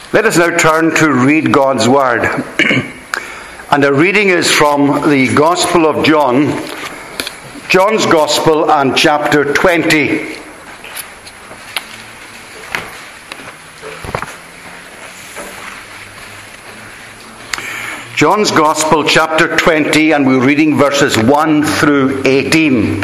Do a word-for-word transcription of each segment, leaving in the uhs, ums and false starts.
Let us now turn to read God's Word. And our reading is from the Gospel of John, John's Gospel and chapter twenty. John's Gospel, chapter twenty, and we're reading verses one through eighteen.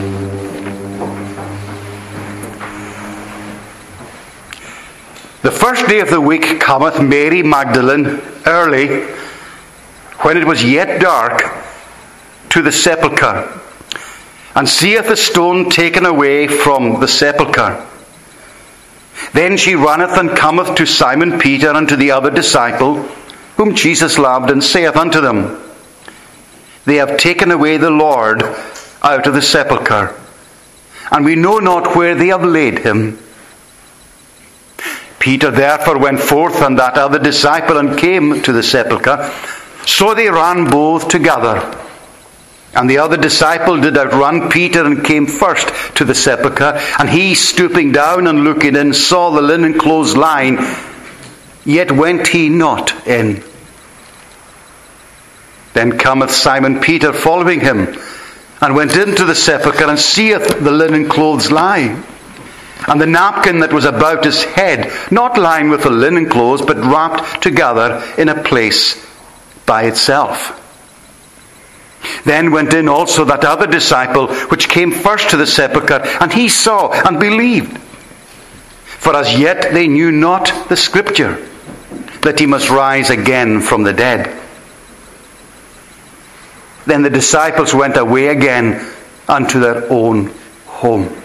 The first day of the week cometh Mary Magdalene early, when it was yet dark, to the sepulchre, and seeth the stone taken away from the sepulchre. Then she runneth and cometh to Simon Peter and to the other disciple, whom Jesus loved, and saith unto them, They have taken away the Lord out of the sepulchre, and we know not where they have laid him. Peter therefore went forth, and that other disciple, and came to the sepulchre. So they ran both together. And the other disciple did outrun Peter, and came first to the sepulchre. And he, stooping down and looking in, saw the linen clothes lying, yet went he not in. Then cometh Simon Peter following him, and went into the sepulchre, and seeth the linen clothes lying, and the napkin that was about his head, not lying with the linen clothes, but wrapped together in a place by itself. Then went in also that other disciple, which came first to the sepulchre, and he saw and believed. For as yet they knew not the Scripture, that he must rise again from the dead. Then the disciples went away again unto their own home.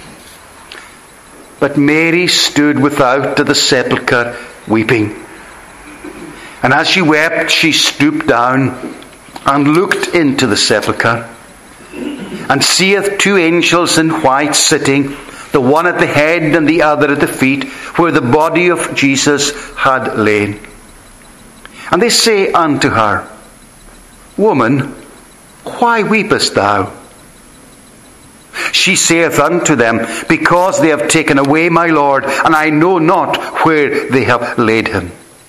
But Mary stood without the sepulchre weeping. And as she wept, she stooped down and looked into the sepulchre, and seeth two angels in white sitting, the one at the head and the other at the feet, where the body of Jesus had lain. And they say unto her, Woman, why weepest thou? She saith unto them, Because they have taken away my Lord, and I know not where they have laid him.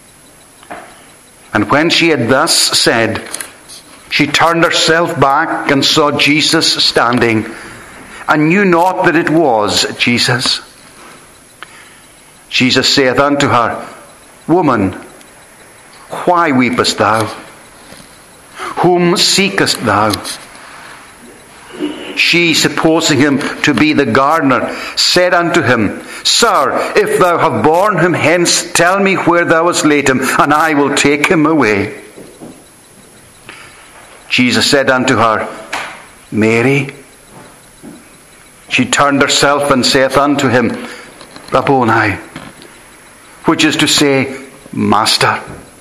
And when she had thus said, she turned herself back and saw Jesus standing, and knew not that it was Jesus. Jesus saith unto her, Woman, why weepest thou? Whom seekest thou? She, supposing him to be the gardener, said unto him, Sir, if thou have borne him hence, tell me where thou hast laid him, and I will take him away. Jesus said unto her, Mary. She turned herself and saith unto him, Rabboni, which is to say, Master.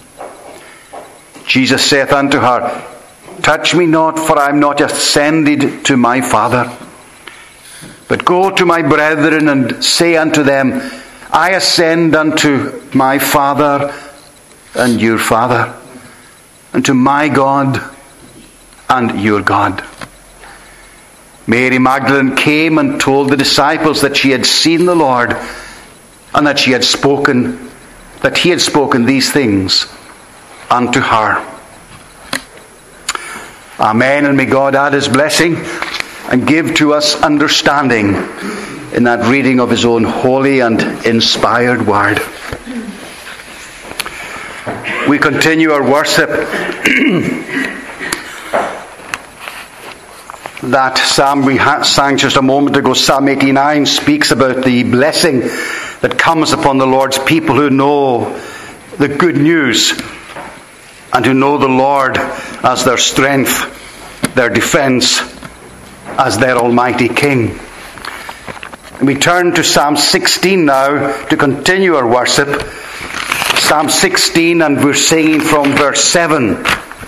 Jesus saith unto her, Touch me not, for I am not ascended to my Father. But go to my brethren and say unto them, I ascend unto my Father and your Father, and to my God and your God. Mary Magdalene came and told the disciples that she had seen the Lord, and that she had spoken, that he had spoken these things unto her. Amen, and may God add his blessing and give to us understanding in that reading of his own holy and inspired word. We continue our worship. That psalm we sang just a moment ago, Psalm eighty-nine, speaks about the blessing that comes upon the Lord's people who know the good news and who know the Lord as their strength, their defense, as their Almighty King. We turn to Psalm sixteen now to continue our worship. Psalm sixteen, and we're singing from verse seven.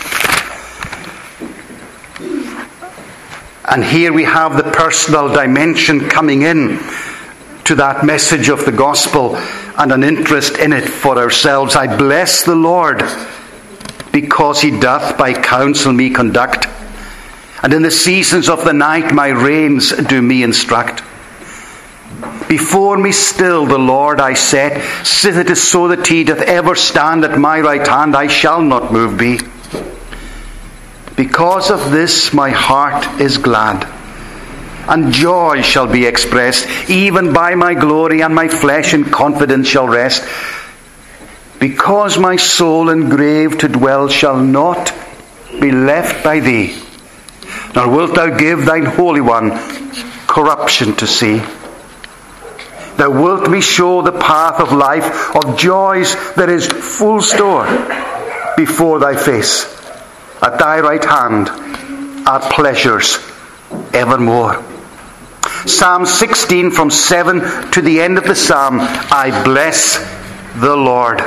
And here we have the personal dimension coming in to that message of the gospel and an interest in it for ourselves. I bless the Lord, because he doth by counsel me conduct, and in the seasons of the night my reins do me instruct. Before me still the Lord I set. Sith it is so that he doth ever stand at my right hand, I shall not move be. Because of this my heart is glad, and joy shall be expressed. Even by my glory and my flesh in confidence shall rest. Because my soul in grave to dwell shall not be left by thee, nor wilt thou give thine Holy One corruption to see. Thou wilt me show the path of life, of joys there is full store before thy face. At thy right hand are pleasures evermore. Psalm sixteen, from seven to the end of the psalm. I bless the Lord.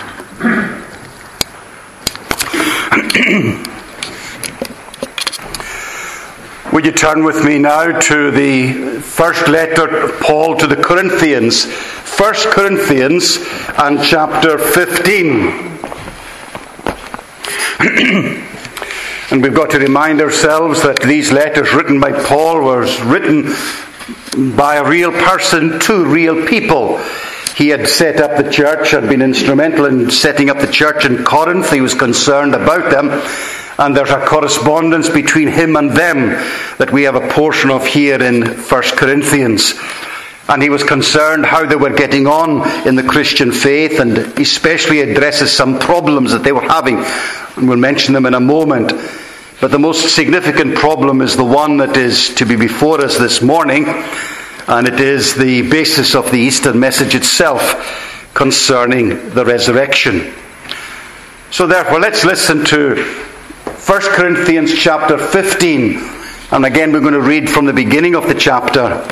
Would you turn with me now to the first letter of Paul to the Corinthians, First Corinthians and chapter fifteen. And we've got to remind ourselves that these letters written by Paul were written by a real person to real people. He had set up the church, had been instrumental in setting up the church in Corinth. He was concerned about them. And there's a correspondence between him and them that we have a portion of here in First Corinthians. And he was concerned how they were getting on in the Christian faith, and especially addresses some problems that they were having. And we'll mention them in a moment. But the most significant problem is the one that is to be before us this morning, and it is the basis of the Easter message itself concerning the resurrection. So therefore, let's listen to First Corinthians chapter fifteen. And again, we're going to read from the beginning of the chapter.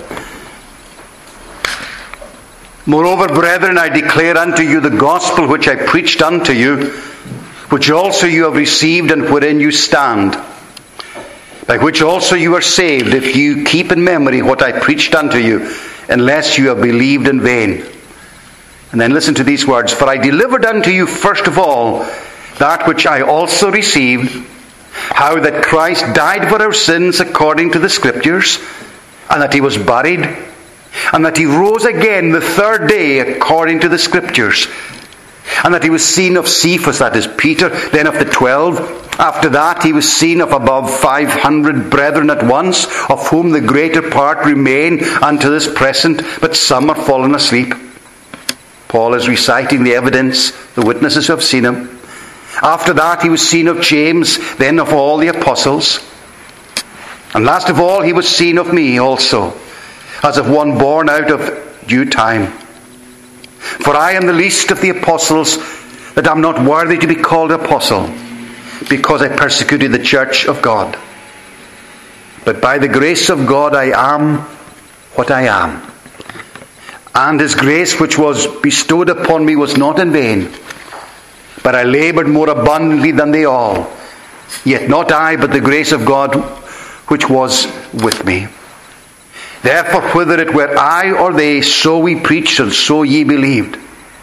Moreover, brethren, I declare unto you the gospel which I preached unto you, which also you have received and wherein you stand, by which also you are saved, if you keep in memory what I preached unto you, unless you have believed in vain. And then listen to these words. For I delivered unto you first of all that which I also received, how that Christ died for our sins according to the Scriptures, and that he was buried, and that he rose again the third day according to the Scriptures, and that he was seen of Cephas, that is Peter, then of the twelve. After that he was seen of above five hundred brethren at once, of whom the greater part remain unto this present, but some are fallen asleep. Paul is reciting the evidence, the witnesses who have seen him. After that he was seen of James, then of all the apostles. And last of all he was seen of me also, as of one born out of due time. For I am the least of the apostles, that I am not worthy to be called apostle, because I persecuted the church of God. But by the grace of God I am what I am. And his grace which was bestowed upon me was not in vain, but I laboured more abundantly than they all. Yet not I, but the grace of God which was with me. Therefore, whether it were I or they, so we preached, and so ye believed.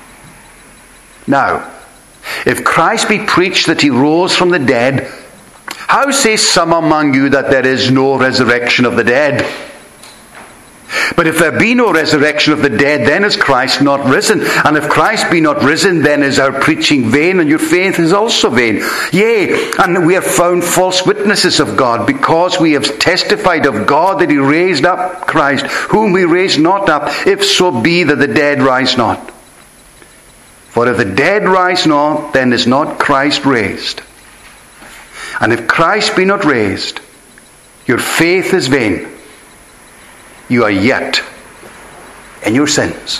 Now, if Christ be preached that he rose from the dead, how say some among you that there is no resurrection of the dead? But if there be no resurrection of the dead, then is Christ not risen. And if Christ be not risen, then is our preaching vain, and your faith is also vain. Yea, and we are found false witnesses of God, because we have testified of God that he raised up Christ, whom he raised not up, if so be that the dead rise not. For if the dead rise not, then is not Christ raised. And if Christ be not raised, your faith is vain. You are yet in your sins.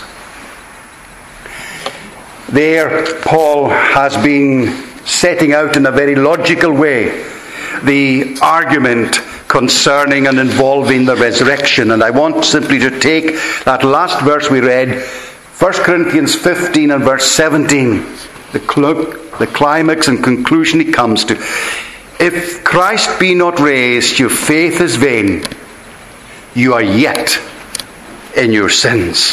There, Paul has been setting out in a very logical way the argument concerning and involving the resurrection. And I want simply to take that last verse we read, First Corinthians fifteen and verse seventeen, the, cl- the climax and conclusion he comes to. If Christ be not raised, your faith is vain. You are yet in your sins.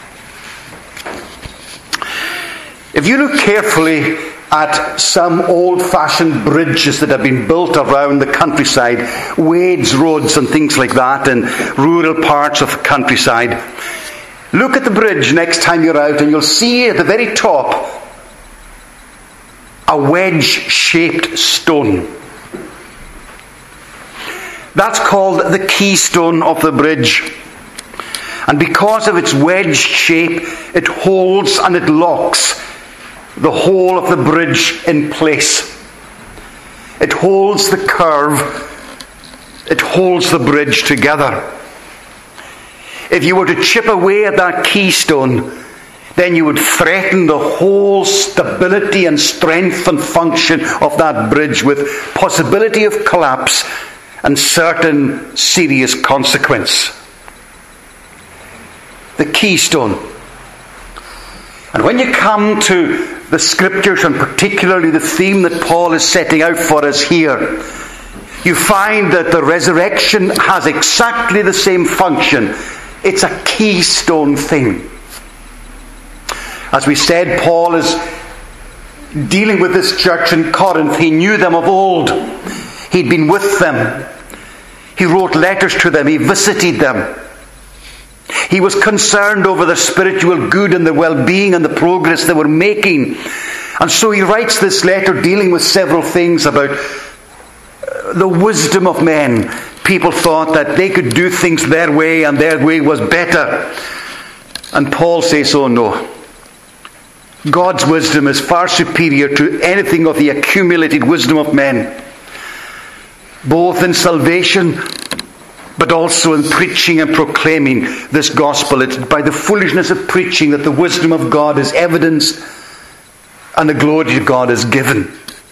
If you look carefully at some old-fashioned bridges that have been built around the countryside, Wade's roads and things like that, in rural parts of the countryside, Look at the bridge next time you're out and you'll see at the very top a wedge-shaped stone. That's called the keystone of the bridge. And because of its wedge shape, it holds and it locks the whole of the bridge in place. It holds the curve. It holds the bridge together. If you were to chip away at that keystone, then you would threaten the whole stability and strength and function of that bridge with possibility of collapse and certain serious consequence. The keystone. And when you come to the scriptures, and particularly the theme that Paul is setting out for us here, you find that the resurrection has exactly the same function. It's a keystone thing. As we said, Paul is dealing with this church in Corinth. He knew them of old. He'd been with them. He wrote letters to them. He visited them. He was concerned over their spiritual good and their well-being and the progress they were making. And so he writes this letter dealing with several things about the wisdom of men. People thought that they could do things their way and their way was better. And Paul says, oh no. God's wisdom is far superior to anything of the accumulated wisdom of men. Both in salvation, but also in preaching and proclaiming this gospel. It's by the foolishness of preaching that the wisdom of God is evidenced and the glory of God is given.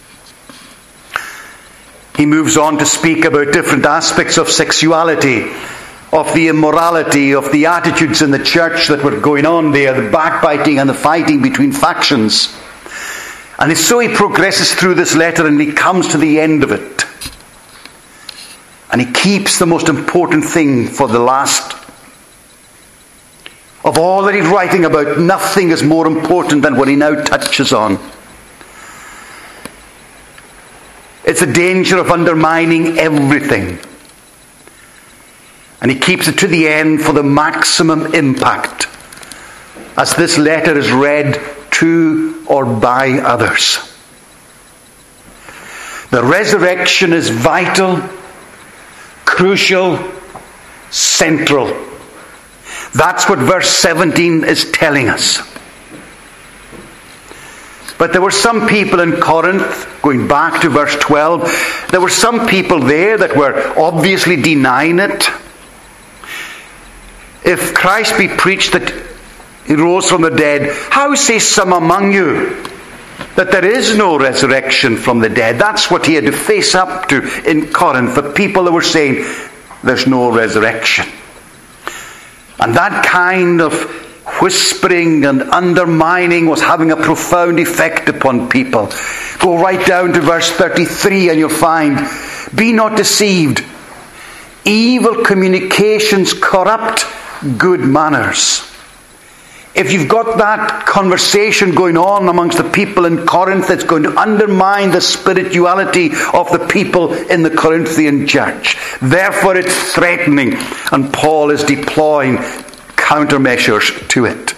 He moves on to speak about different aspects of sexuality, of the immorality, of the attitudes in the church that were going on there, the backbiting and the fighting between factions. And so he progresses through this letter and he comes to the end of it. And he keeps the most important thing for the last. Of all that he's writing about, nothing is more important than what he now touches on. It's the danger of undermining everything. And he keeps it to the end for the maximum impact as this letter is read to or by others. The resurrection is vital, crucial, central. That's what verse seventeen is telling us. But there were some people in Corinth, going back to verse twelve, there were some people there that were obviously denying it. If Christ be preached that he rose from the dead, how say some among you that there is no resurrection from the dead? That's what he had to face up to in Corinth, the people that were saying there's no resurrection. And that kind of whispering and undermining was having a profound effect upon people. Go right down to verse thirty-three and you'll find, be not deceived. Evil communications corrupt good manners. If you've got that conversation going on amongst the people in Corinth, it's going to undermine the spirituality of the people in the Corinthian church. Therefore it's threatening, and Paul is deploying countermeasures to it.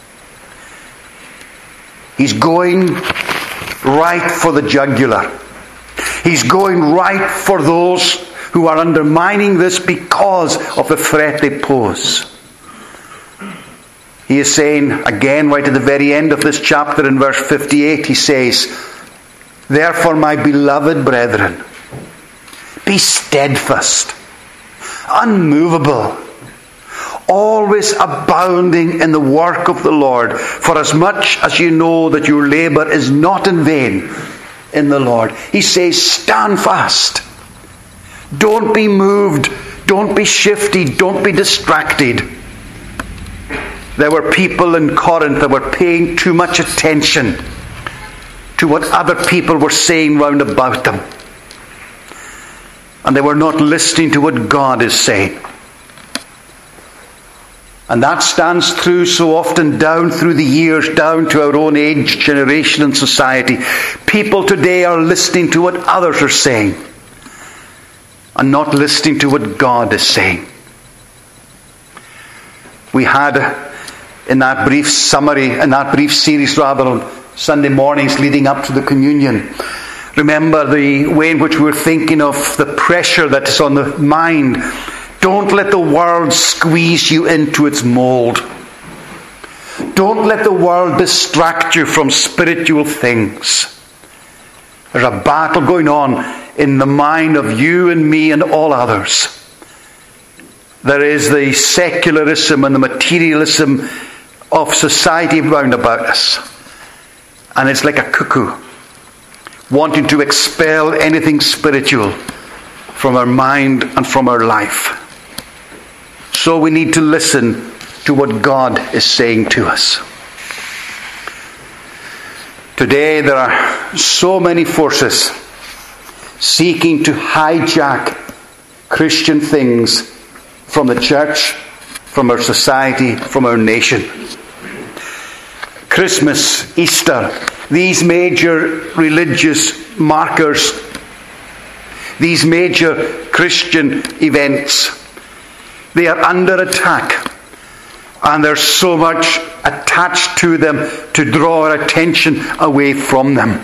He's going right for the jugular. He's going right for those who are undermining this because of the threat they pose. He is saying, again, right at the very end of this chapter in verse fifty-eight, he says, therefore, my beloved brethren, be steadfast, unmovable, always abounding in the work of the Lord, for as much as you know that your labour is not in vain in the Lord. He says, stand fast. Don't be moved. Don't be shifty. Don't be distracted. There were people in Corinth that were paying too much attention to what other people were saying round about them. And they were not listening to what God is saying. And that stands through so often down through the years, down to our own age, generation and society. People today are listening to what others are saying and not listening to what God is saying. We had a, in that brief summary, in that brief series rather, on Sunday mornings leading up to the communion. Remember the way in which we were thinking of the pressure that is on the mind. Don't let the world squeeze you into its mold. Don't let the world distract you from spiritual things. There's a battle going on in the mind of you and me and all others. There is the secularism and the materialism of society round about us. And it's like a cuckoo, wanting to expel anything spiritual from our mind and from our life. So we need to listen to what God is saying to us. Today there are so many forces seeking to hijack Christian things from the church, from our society, from our nation. Christmas, Easter, these major religious markers, these major Christian events, they are under attack. And there's so much attached to them to draw our attention away from them.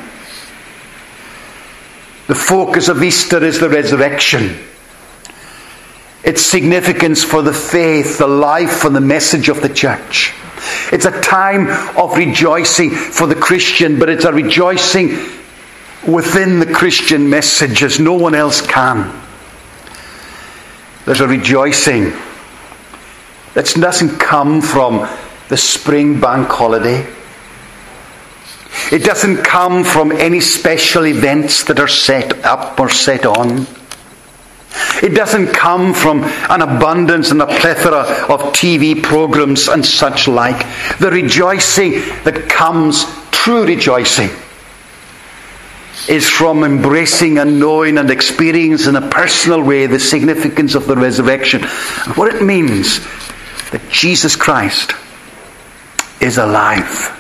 The focus of Easter is the resurrection. Its significance for the faith, the life and the message of the church. It's a time of rejoicing for the Christian, but it's a rejoicing within the Christian message as no one else can. There's a rejoicing that doesn't come from the spring bank holiday. It doesn't come from any special events that are set up or set on. It doesn't come from an abundance and a plethora of T V programs and such like. The rejoicing that comes, true rejoicing, is from embracing and knowing and experiencing in a personal way the significance of the resurrection. And what it means that Jesus Christ is alive.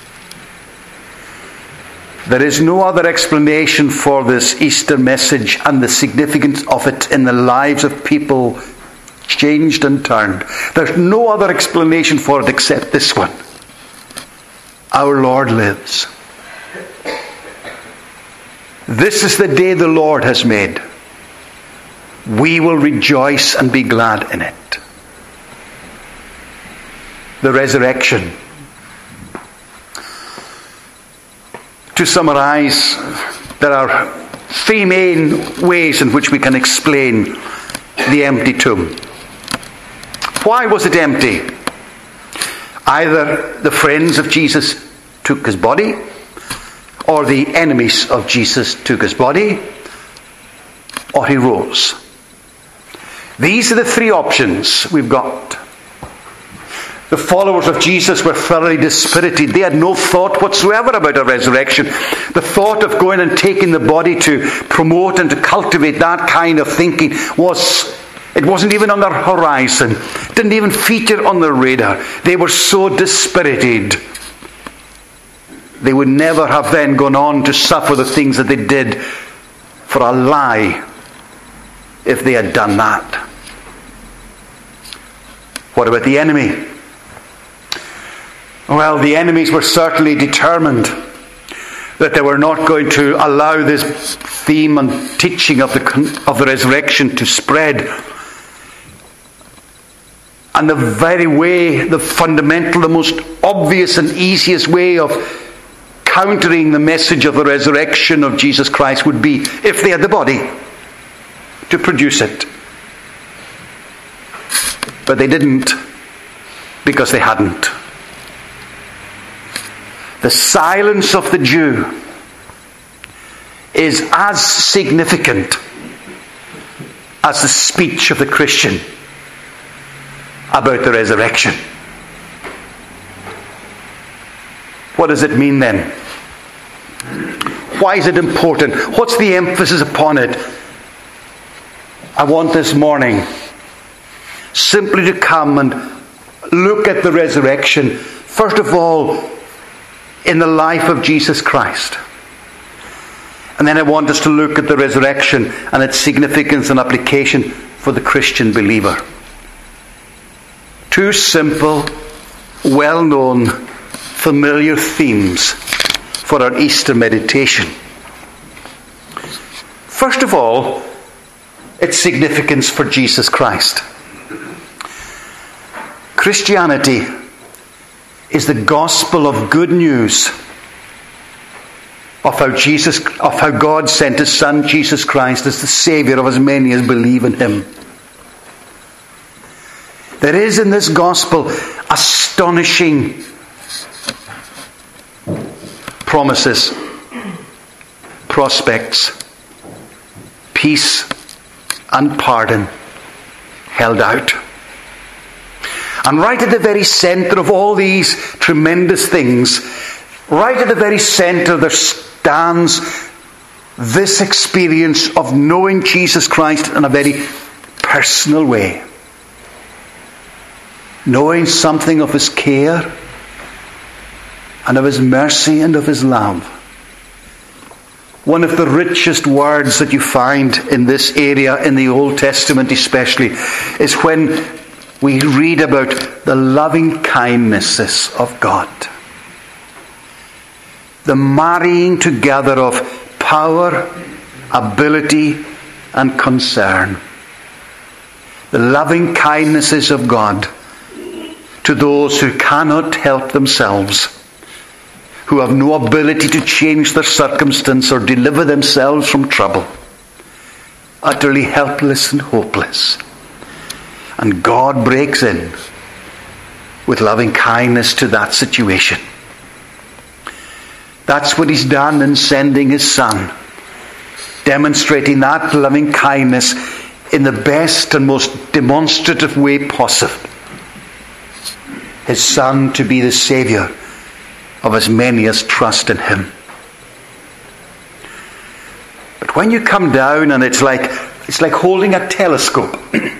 There is no other explanation for this Easter message and the significance of it in the lives of people changed and turned. There's no other explanation for it except this one. Our Lord lives. This is the day the Lord has made. We will rejoice and be glad in it. The resurrection. To summarize, there are three main ways in which we can explain the empty tomb. Why was it empty? Either the friends of Jesus took his body, or the enemies of Jesus took his body, or he rose. These are the three options we've got. The followers of Jesus were thoroughly dispirited. They had no thought whatsoever about a resurrection. The thought of going and taking the body to promote and to cultivate that kind of thinking was, it wasn't even on their horizon. It didn't even feature on their radar. They were so dispirited. They would never have then gone on to suffer the things that they did for a lie if they had done that. What about the enemy? Well, the enemies were certainly determined that they were not going to allow this theme and teaching of the, of the resurrection to spread. And the very way, the fundamental, the most obvious and easiest way of countering the message of the resurrection of Jesus Christ would be, if they had the body, to produce it. But they didn't, because they hadn't. The silence of the Jew is as significant as the speech of the Christian about the resurrection. What does it mean then? Why is it important? What's the emphasis upon it? I want this morning simply to come and look at the resurrection, first of all, in the life of Jesus Christ. And then I want us to look at the resurrection and its significance and application for the Christian believer. Two simple, well-known, familiar themes for our Easter meditation. First of all, its significance for Jesus Christ. Christianity is the gospel of good news of how Jesus, of how God sent His Son Jesus Christ as the Saviour of as many as believe in Him. There is in this gospel astonishing promises, prospects, peace and pardon held out. And right at the very centre of all these tremendous things, right at the very centre there stands this experience of knowing Jesus Christ in a very personal way. Knowing something of His care and of His mercy and of His love. One of the richest words that you find in this area, in the Old Testament especially, is when we read about the loving kindnesses of God. The marrying together of power, ability, and concern. The loving kindnesses of God to those who cannot help themselves, who have no ability to change their circumstance or deliver themselves from trouble, utterly helpless and hopeless. And God breaks in with loving kindness to that situation. That's what He's done in sending His Son, demonstrating that loving kindness in the best and most demonstrative way possible. His Son to be the Saviour of as many as trust in Him. But when you come down, and it's like it's like holding a telescope.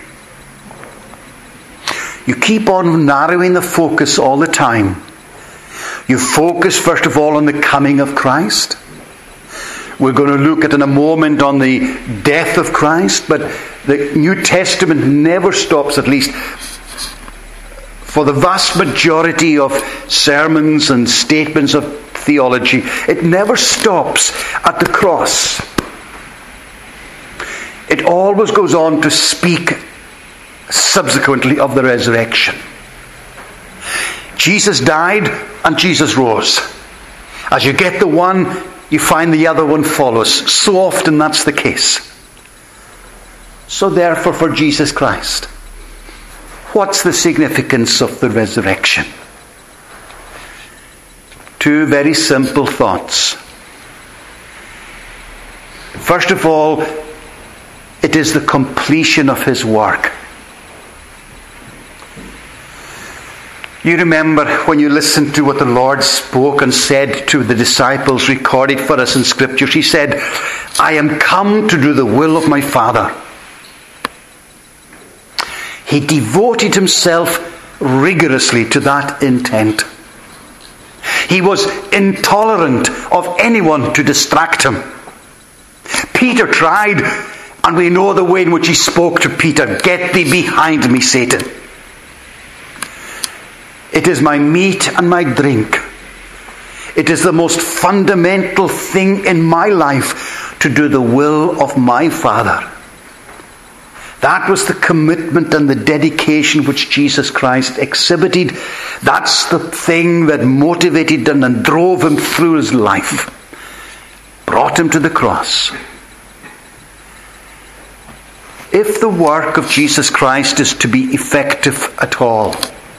You keep on narrowing the focus all the time. You focus first of all on the coming of Christ. We're going to look at in a moment on the death of Christ, but the New Testament never stops, at least for the vast majority of sermons and statements of theology, it never stops at the cross. It always goes on to speak subsequently of the resurrection. Jesus died and Jesus rose. As you get the one, you find the other one follows. So often that's the case. So therefore, for Jesus Christ, what's the significance of the resurrection? Two very simple thoughts. First of all, it is the completion of His work. You remember when you listened to what the Lord spoke and said to the disciples, recorded for us in Scripture. He said, I am come to do the will of my Father. He devoted Himself rigorously to that intent. He was intolerant of anyone to distract Him. Peter tried, and we know the way in which he spoke to Peter. Get thee behind me, Satan. It is my meat and my drink. It is the most fundamental thing in my life to do the will of my Father. That was the commitment and the dedication which Jesus Christ exhibited. That's the thing that motivated him and drove him through his life. Brought him to the cross. If the work of Jesus Christ is to be effective at all,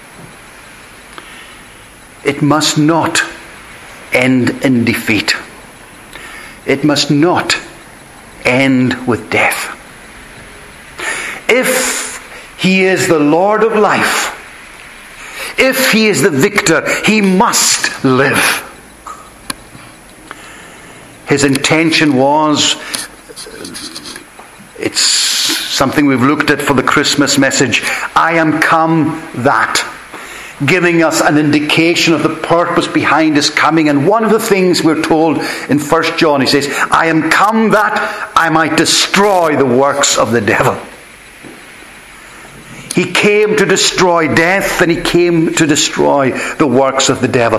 it must not end in defeat. It must not end with death. If He is the Lord of life, if He is the victor, He must live. His intention was, it's something we've looked at for the Christmas message, I am come that, giving us an indication of the purpose behind His coming. And one of the things we're told in First John, he says, I am come that I might destroy the works of the devil. He came to destroy death, and he came to destroy the works of the devil.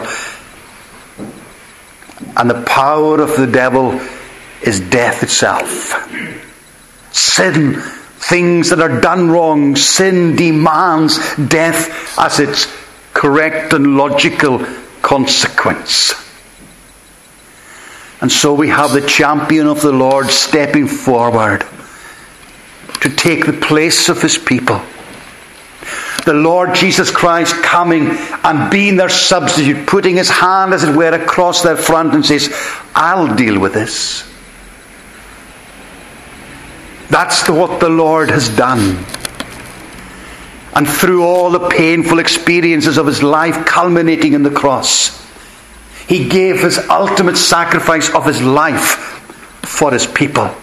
And the power of the devil is death itself. Sin, things that are done wrong, sin demands death as its correct and logical consequence. And so we have the champion of the Lord stepping forward to take the place of his people. The Lord Jesus Christ coming and being their substitute, putting his hand, as it were, across their front and says, I'll deal with this. That's what the Lord has done. And through all the painful experiences of his life, culminating in the cross, he gave his ultimate sacrifice of his life for his people.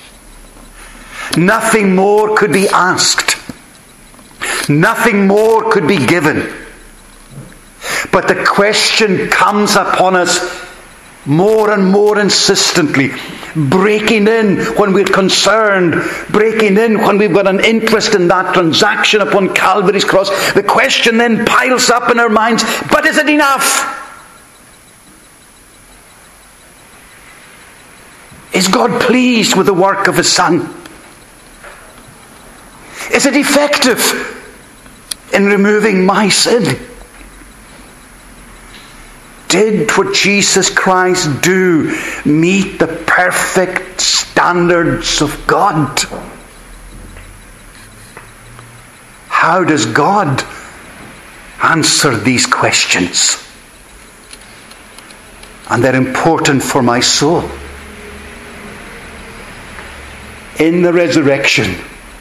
Nothing more could be asked. Nothing more could be given. But the question comes upon us more and more insistently, breaking in when we're concerned, breaking in when we've got an interest in that transaction upon Calvary's cross. The question then piles up in our minds, but is it enough? Is God pleased with the work of his Son? Is it effective in removing my sin? Did what Jesus Christ do meet the perfect standards of God? How does God answer these questions? And they're important for my soul. In the resurrection,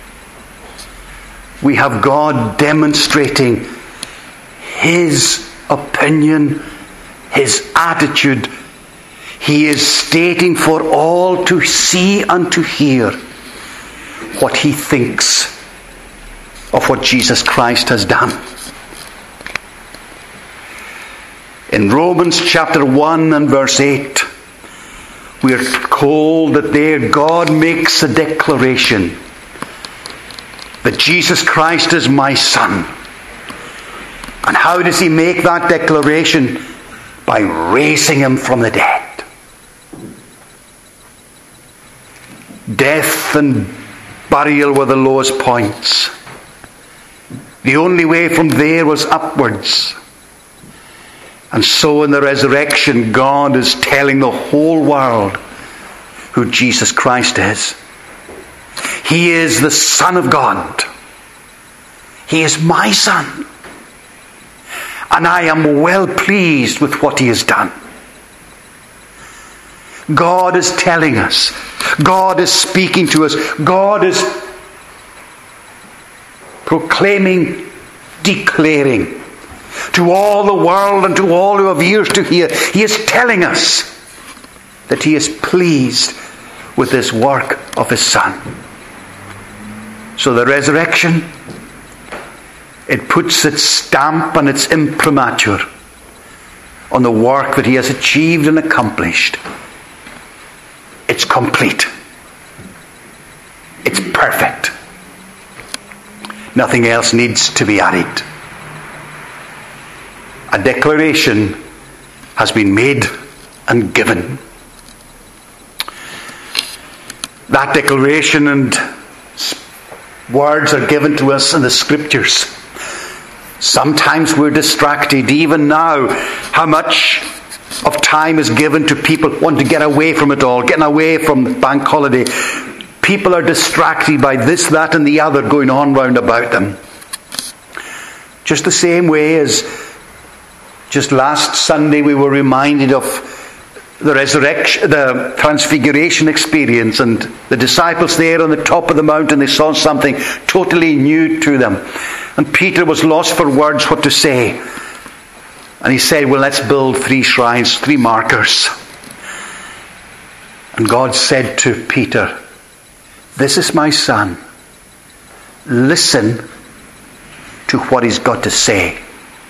we have God demonstrating his opinion, his attitude. He is stating for all to see and to hear what he thinks of what Jesus Christ has done. In Romans chapter one and verse eight, we are told that there God makes a declaration that Jesus Christ is my Son. And how does he make that declaration? By raising him from the dead. Death and burial were the lowest points. The only way from there was upwards. And so in the resurrection, God is telling the whole world who Jesus Christ is. He is the Son of God. He is my Son. And I am well pleased with what he has done. God is telling us. God is speaking to us. God is proclaiming, declaring to all the world and to all who have ears to hear. He is telling us that he is pleased with this work of his Son. So the resurrection, it puts its stamp and its imprimatur on the work that he has achieved and accomplished. It's complete. It's perfect. Nothing else needs to be added. A declaration has been made and given. That declaration and words are given to us in the Scriptures. Sometimes we're distracted. Even now, how much of time is given to people wanting to get away from it all, getting away from the bank holiday. People are distracted by this, that and the other going on round about them. Just the same way as just last Sunday we were reminded of the resurrection, the transfiguration experience, and the disciples there on the top of the mountain, they saw something totally new to them. And Peter was lost for words what to say. And he said, well, let's build three shrines, three markers. And God said to Peter, this is my Son. Listen to what he's got to say.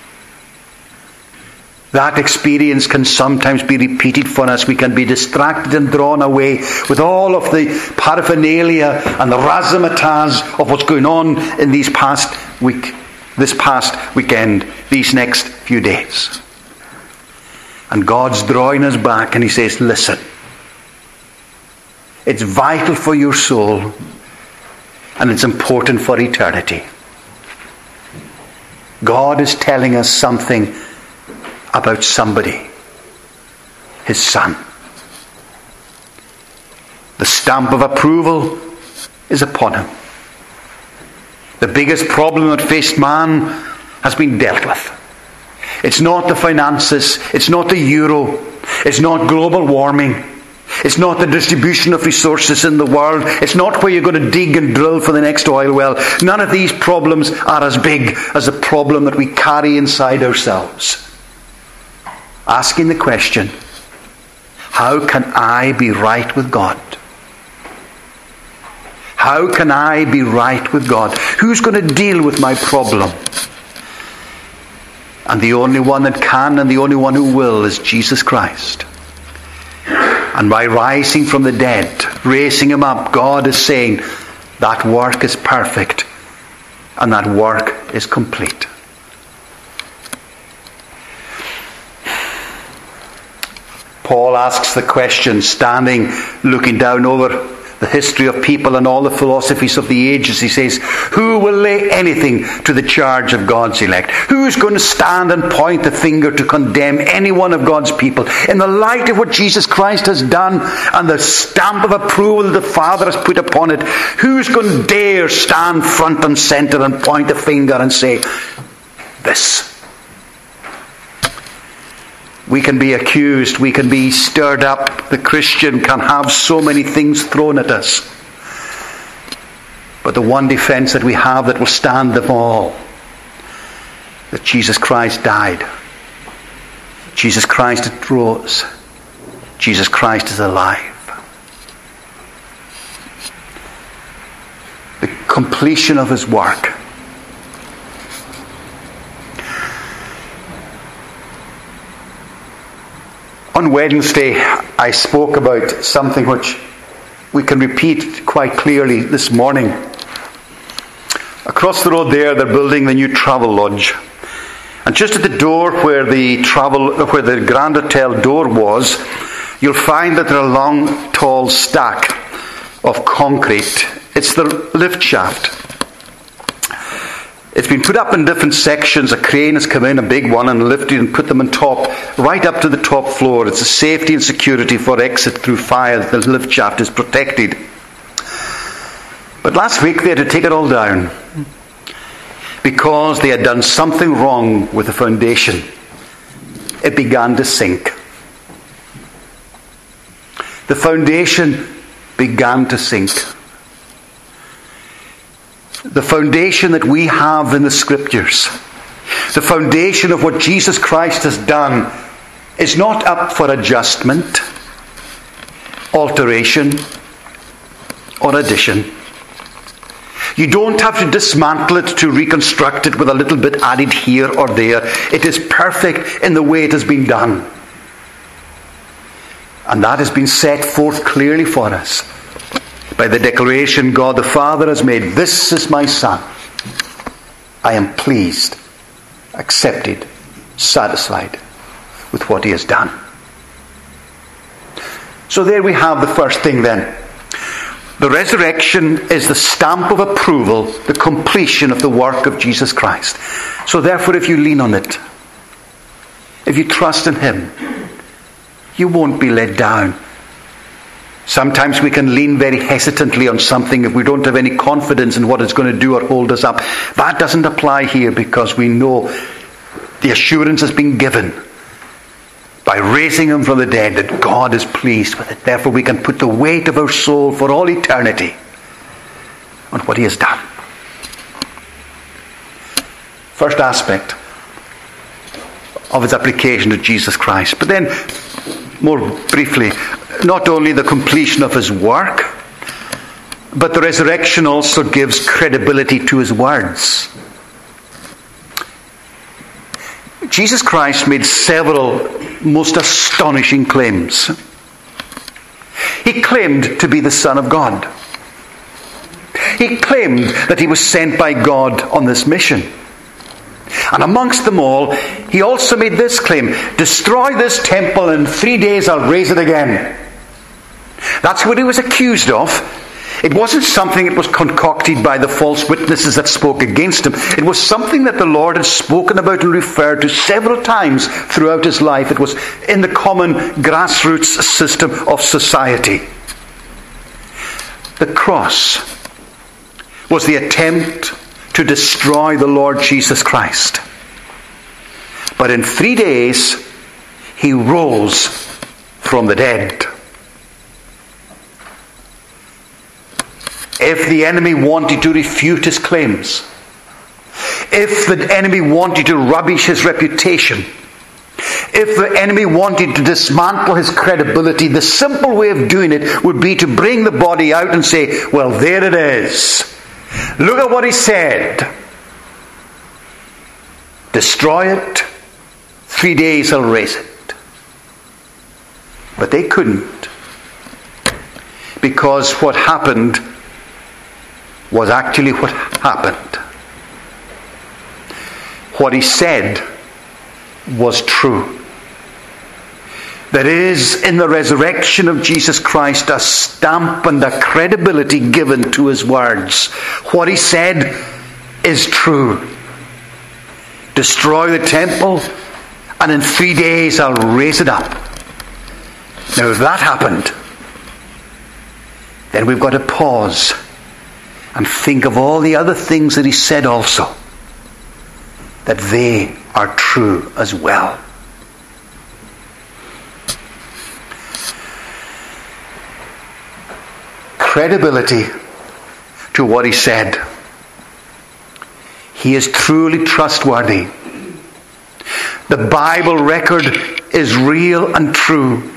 That experience can sometimes be repeated for us. We can be distracted and drawn away with all of the paraphernalia and the razzmatazz of what's going on in these past week, this past weekend, these next few days. And God's drawing us back and he says, listen, it's vital for your soul and it's important for eternity. God is telling us something about somebody, his Son. The stamp of approval is upon him. The biggest problem that faced man has been dealt with. It's not the finances, it's not the euro, it's not global warming, it's not the distribution of resources in the world, it's not where you're going to dig and drill for the next oil well. None of these problems are as big as the problem that we carry inside ourselves. Asking the question, how can I be right with God? How can I be right with God? Who's going to deal with my problem? And the only one that can and the only one who will is Jesus Christ. And by rising from the dead, raising him up, God is saying that work is perfect and that work is complete. Paul asks the question, standing, looking down over the history of people and all the philosophies of the ages. He says, who will lay anything to the charge of God's elect? Who's going to stand and point the finger to condemn any one of God's people? In the light of what Jesus Christ has done and the stamp of approval that the Father has put upon it, who's going to dare stand front and centre and point the finger and say, this? We can be accused, we can be stirred up. The Christian can have so many things thrown at us. But the one defense that we have that will stand them all, that Jesus Christ died. Jesus Christ rose. Jesus Christ is alive. The completion of his work. On Wednesday, I spoke about something which we can repeat quite clearly this morning. Across the road there, they're building the new Travel Lodge. And just at the door where the travel, where the Grand Hotel door was, you'll find that there's a long, tall stack of concrete. It's the lift shaft. It's been put up in different sections. A crane has come in, a big one, and lifted and put them on top, right up to the top floor. It's a safety and security for exit through fire. The lift shaft is protected. But last week they had to take it all down because they had done something wrong with the foundation. It began to sink. The foundation began to sink. The foundation that we have in the Scriptures, the foundation of what Jesus Christ has done, is not up for adjustment, alteration, or addition. You don't have to dismantle it to reconstruct it with a little bit added here or there. It is perfect in the way it has been done. And that has been set forth clearly for us by the declaration God the Father has made. This is my Son. I am pleased, accepted, satisfied with what he has done. So there we have the first thing then. The resurrection is the stamp of approval, the completion of the work of Jesus Christ. So therefore, if you lean on it, if you trust in him, you won't be let down. Sometimes we can lean very hesitantly on something if we don't have any confidence in what it's going to do or hold us up. That doesn't apply here because we know the assurance has been given by raising him from the dead that God is pleased with it. Therefore we can put the weight of our soul for all eternity on what he has done. First aspect of its application to Jesus Christ. But then, more briefly, not only the completion of his work, but the resurrection also gives credibility to his words. Jesus Christ made several most astonishing claims. He claimed to be the Son of God. He claimed that he was sent by God on this mission. And amongst them all, he also made this claim: destroy this temple, and in three days I'll raise it again. That's what he was accused of. It wasn't something that was concocted by the false witnesses that spoke against him. It was something that the Lord had spoken about and referred to several times throughout his life. It was in the common grassroots system of society. The cross was the attempt to destroy the Lord Jesus Christ. But in three days, he rose from the dead. If the enemy wanted to refute his claims, if the enemy wanted to rubbish his reputation, if the enemy wanted to dismantle his credibility, the simple way of doing it would be to bring the body out and say, well, there it is. Look at what he said. Destroy it. Three days I'll raise it. But they couldn't. Because what happened was actually what happened. What he said was true. There is in the resurrection of Jesus Christ a stamp and a credibility given to his words. What he said is true. Destroy the temple, and in three days I'll raise it up. Now if that happened, then we've got to pause and think of all the other things that he said also, that they are true as well. Credibility to what he said. He is truly trustworthy. The Bible record is real and true.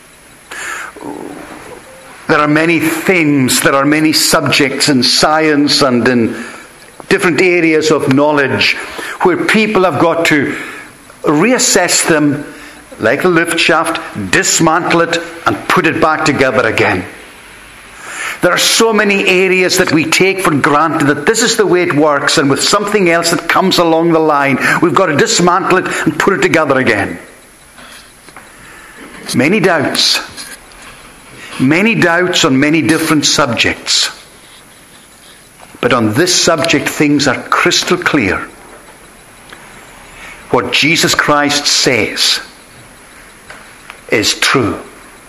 There are many things, there are many subjects in science and in different areas of knowledge where people have got to reassess them like a lift shaft, dismantle it and put it back together again. There are so many areas that we take for granted that this is the way it works, and with something else that comes along the line, we've got to dismantle it and put it together again. Many doubts. Many doubts on many different subjects. But on this subject, things are crystal clear. What Jesus Christ says is true.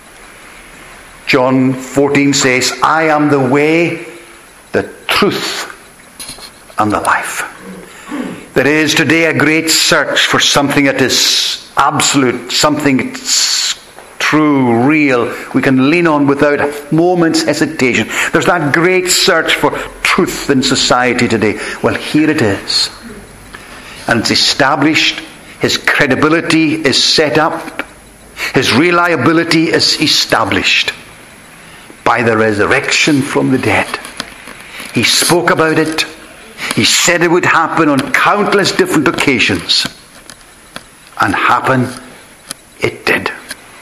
John fourteen says, I am the way, the truth, and the life. There is today a great search for something that is absolute, something that's true, real, we can lean on without a moment's hesitation. There's that great search for truth in society today. Well, here it is. And it's established. His credibility is set up. His reliability is established by the resurrection from the dead. He spoke about it. He said it would happen on countless different occasions. And happen it did.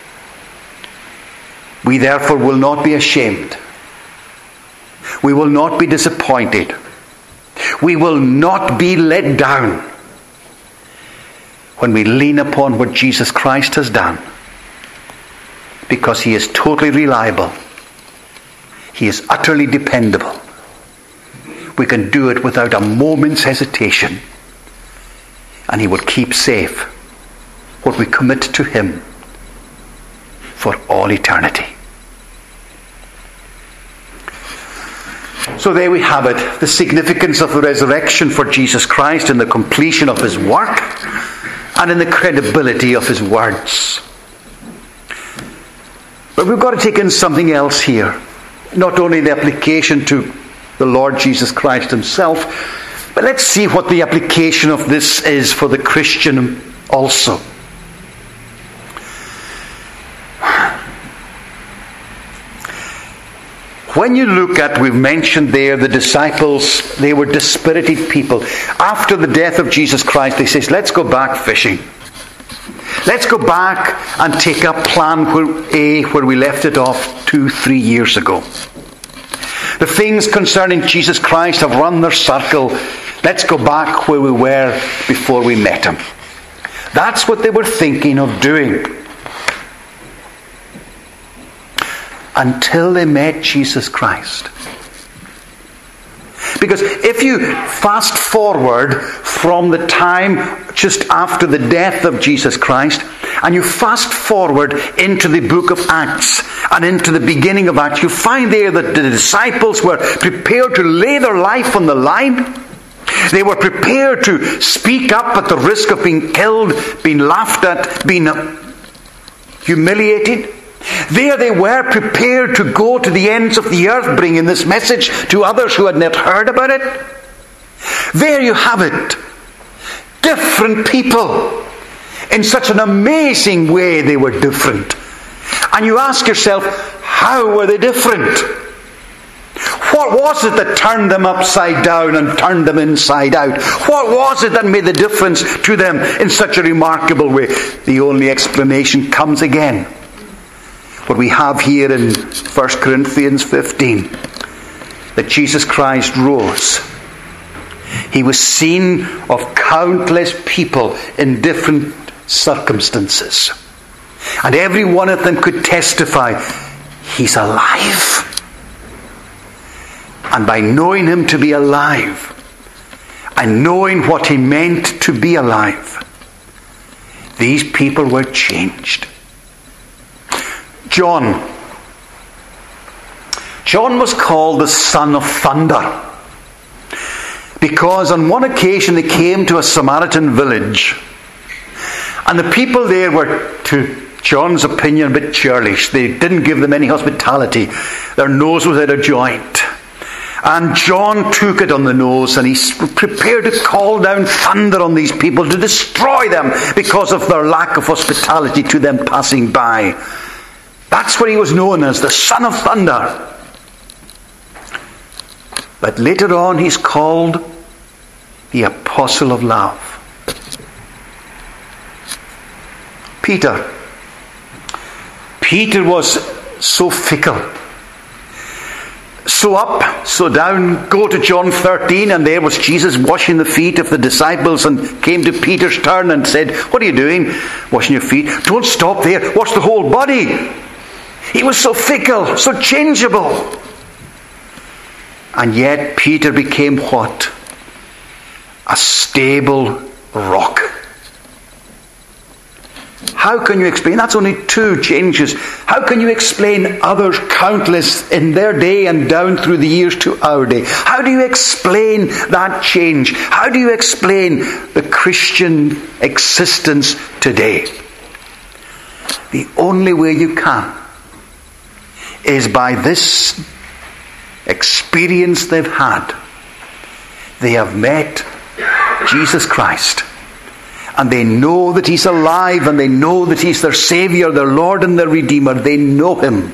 We therefore will not be ashamed. We will not be disappointed. We will not be let down when we lean upon what Jesus Christ has done, because he is totally reliable. He is utterly dependable. We can do it without a moment's hesitation, and he will keep safe what we commit to him for all eternity. So there we have it, the significance of the resurrection for Jesus Christ in the completion of his work and in the credibility of his words. But we've got to take in something else here. Not only the application to the Lord Jesus Christ himself, but let's see what the application of this is for the Christian also. When you look at, we've mentioned there, the disciples, they were dispirited people. After the death of Jesus Christ, they say, let's go back fishing. Let's go back and take up plan A where we left it off two, three years ago. The things concerning Jesus Christ have run their circle. Let's go back where we were before we met him. That's what they were thinking of doing. Until they met Jesus Christ. Because if you fast forward from the time just after the death of Jesus Christ, and you fast forward into the book of Acts and into the beginning of Acts, you find there that the disciples were prepared to lay their life on the line. They were prepared to speak up at the risk of being killed, being laughed at, being humiliated. There they were prepared to go to the ends of the earth, bringing this message to others who had not heard about it. There you have it. Different people. In such an amazing way they were different. And you ask yourself, how were they different? What was it that turned them upside down and turned them inside out? What was it that made the difference to them in such a remarkable way? The only explanation comes again. What we have here in First Corinthians fifteen. That Jesus Christ rose. He was seen of countless people in different circumstances. And every one of them could testify, he's alive. And by knowing him to be alive, and knowing what he meant to be alive, these people were changed. John. John was called the son of thunder. Because on one occasion they came to a Samaritan village. And the people there were, to John's opinion, a bit churlish. They didn't give them any hospitality. Their nose was out of joint. And John took it on the nose and he prepared to call down thunder on these people to destroy them because of their lack of hospitality to them passing by. That's what he was known as, the Son of Thunder. But later on he's called the Apostle of Love. Peter. Peter was so fickle. So up, so down. Go to John thirteen, and there was Jesus washing the feet of the disciples, and came to Peter's turn and said, "What are you doing? Washing your feet? Don't stop there. Wash the whole body." He was so fickle, so changeable. And yet Peter became what? A stable rock. How can you explain? That's only two changes. How can you explain others countless in their day and down through the years to our day? How do you explain that change? How do you explain the Christian existence today? The only way you can is by this experience they've had. They have met Jesus Christ. And they know that he's alive, and they know that he's their Saviour, their Lord and their Redeemer. They know him.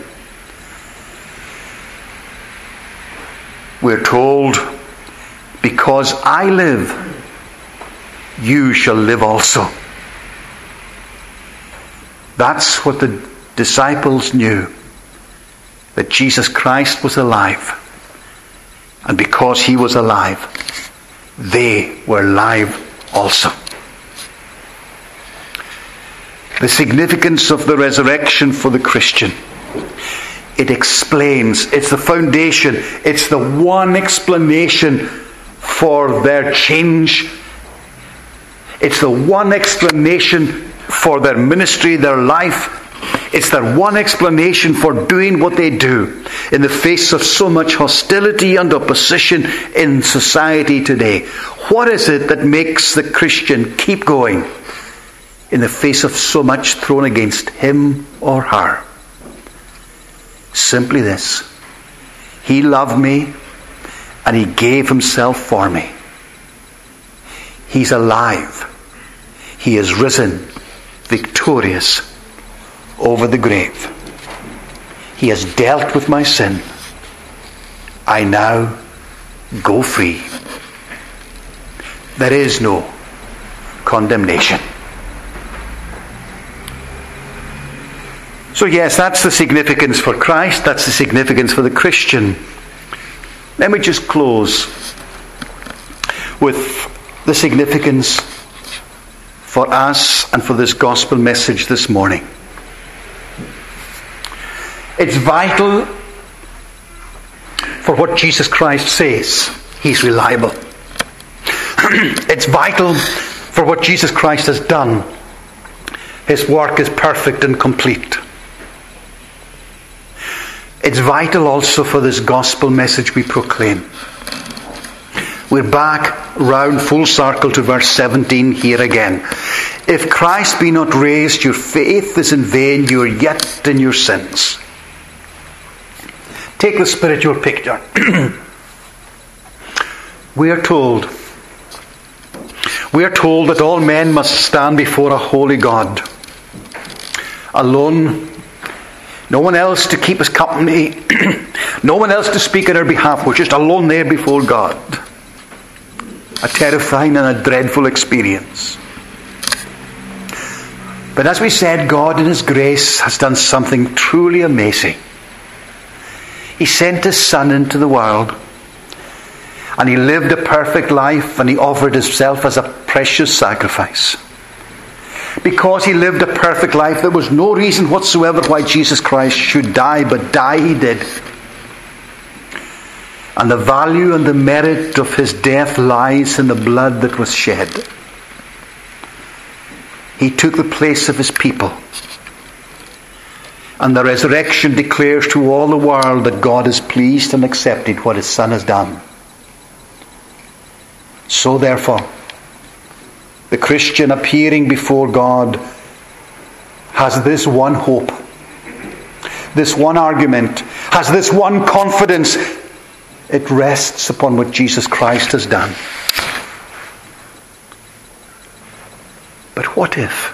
We're told, because I live, you shall live also. That's what the disciples knew. That Jesus Christ was alive. And because he was alive, they were alive also. The significance of the resurrection for the Christian. It explains, it's the foundation, it's the one explanation for their change. It's the one explanation for their ministry, their life. It's their one explanation for doing what they do in the face of so much hostility and opposition in society today. What is it that makes the Christian keep going in the face of so much thrown against him or her? Simply this: he loved me and he gave himself for me. He's alive. He is risen, victorious over the grave. He has dealt with my sin. I now go free. There is no condemnation. So yes, that's the significance for Christ. That's the significance for the Christian. Let me just close with the significance for us and for this gospel message this morning. It's vital for what Jesus Christ says. He's reliable. It's vital for what Jesus Christ has done. His work is perfect and complete. It's vital also for this gospel message we proclaim. We're back round full circle to verse seventeen here again. If Christ be not raised, your faith is in vain, you are yet in your sins. Take the spiritual picture. We are told, we are told that all men must stand before a holy God, alone. No one else to keep us company. No one else to speak on our behalf. We're just alone there before God. A terrifying and a dreadful experience. But as we said, God in His grace has done something truly amazing. He sent His Son into the world. And He lived a perfect life, and He offered Himself as a precious sacrifice. Because He lived a perfect life, there was no reason whatsoever why Jesus Christ should die, but die He did. And the value and the merit of His death lies in the blood that was shed. He took the place of His people. And the resurrection declares to all the world that God is pleased and accepted what His Son has done. So therefore, the Christian appearing before God has this one hope, this one argument, has this one confidence. It rests upon what Jesus Christ has done. But what if?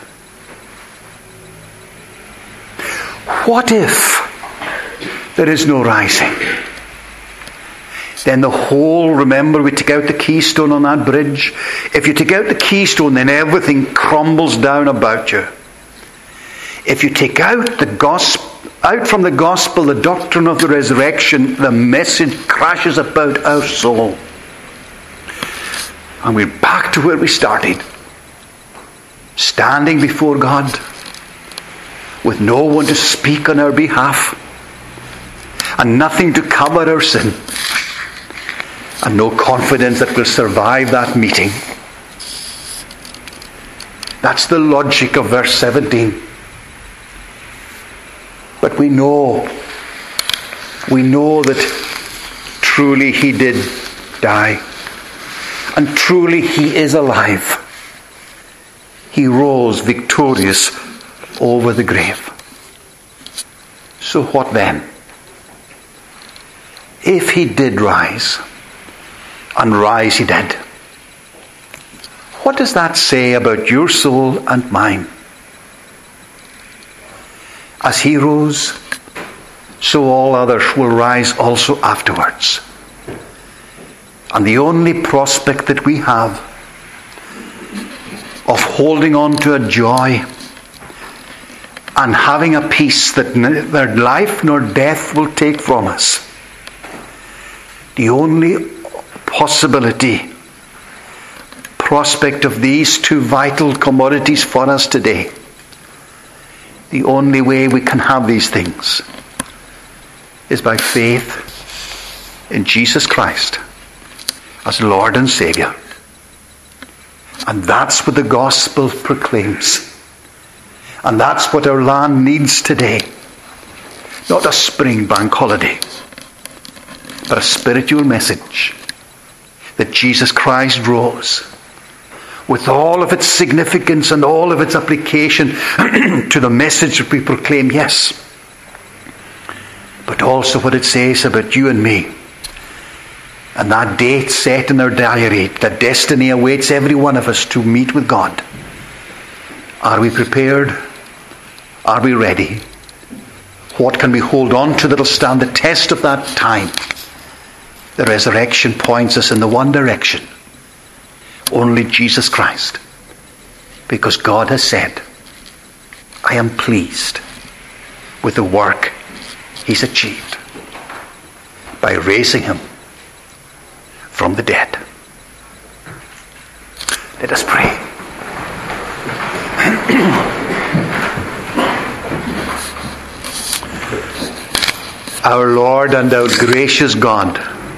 What if there is no rising? Then the whole, remember we took out the keystone on that bridge. If you take out the keystone, then everything crumbles down about you. If you take out the gospel, out from the gospel, the doctrine of the resurrection, the message crashes about our soul. And we're back to where we started. Standing before God, with no one to speak on our behalf, and nothing to cover our sin. And no confidence that we'll survive that meeting. That's the logic of verse seventeen. But we know, we know that truly He did die. And truly He is alive. He rose victorious over the grave. So what then? If He did rise, and rise He did, what does that say about your soul and mine? As He rose, so all others will rise also afterwards. And the only prospect that we have of holding on to a joy and having a peace that neither life nor death will take from us, the only possibility, prospect of these two vital commodities for us today, the only way we can have these things is by faith in Jesus Christ as Lord and Saviour. And that's what the gospel proclaims. And that's what our land needs today. Not a spring bank holiday, but a spiritual message that Jesus Christ rose with all of its significance and all of its application to the message that we proclaim, yes, but also what it says about you and me. And that date set in our diary, that destiny awaits every one of us to meet with God. Are we prepared? Are we ready? What can we hold on to that will stand the test of that time? The resurrection points us in the one direction. Only Jesus Christ. Because God has said, I am pleased with the work He's achieved by raising Him from the dead. Let us pray. Our Lord and our gracious God,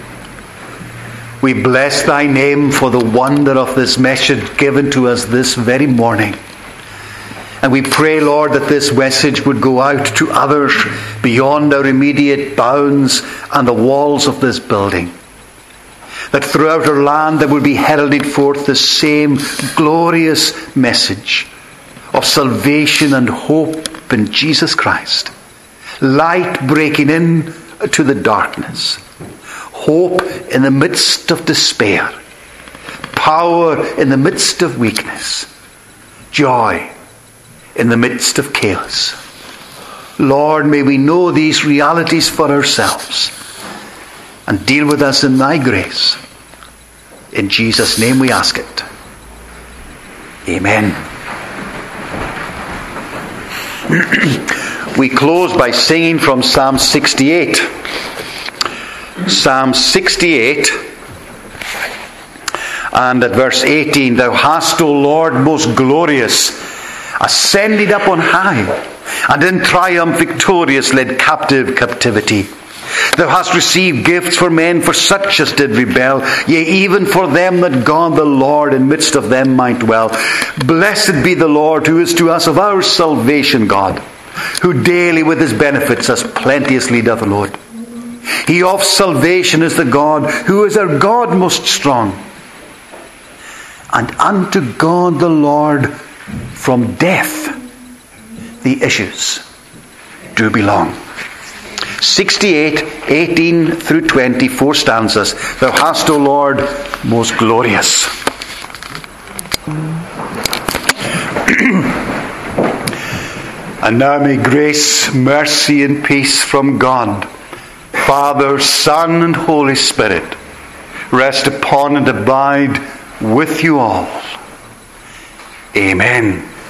we bless thy name for the wonder of this message given to us this very morning. And we pray, Lord, that this message would go out to others beyond our immediate bounds and the walls of this building. That throughout our land there will be heralded forth the same glorious message of salvation and hope in Jesus Christ. Light breaking in to the darkness. Hope in the midst of despair. Power in the midst of weakness. Joy in the midst of chaos. Lord, may we know these realities for ourselves and deal with us in thy grace. In Jesus' name we ask it. Amen. We close by singing from Psalm sixty-eight. Psalm sixty-eight and at verse eighteen. Thou hast, O Lord, most glorious, ascended up on high, and in triumph victorious led captive captivity. Thou hast received gifts for men, for such as did rebel, yea, even for them that God the Lord in midst of them might dwell. Blessed be the Lord, who is to us of our salvation God, who daily with his benefits us plenteously doth load. He of salvation is the God, who is our God most strong. And unto God the Lord from death the issues do belong. sixty-eight, eighteen through twenty, four stanzas. Thou hast, O Lord, most glorious. And now may grace, mercy, and peace from God, Father, Son, and Holy Spirit rest upon and abide with you all. Amen.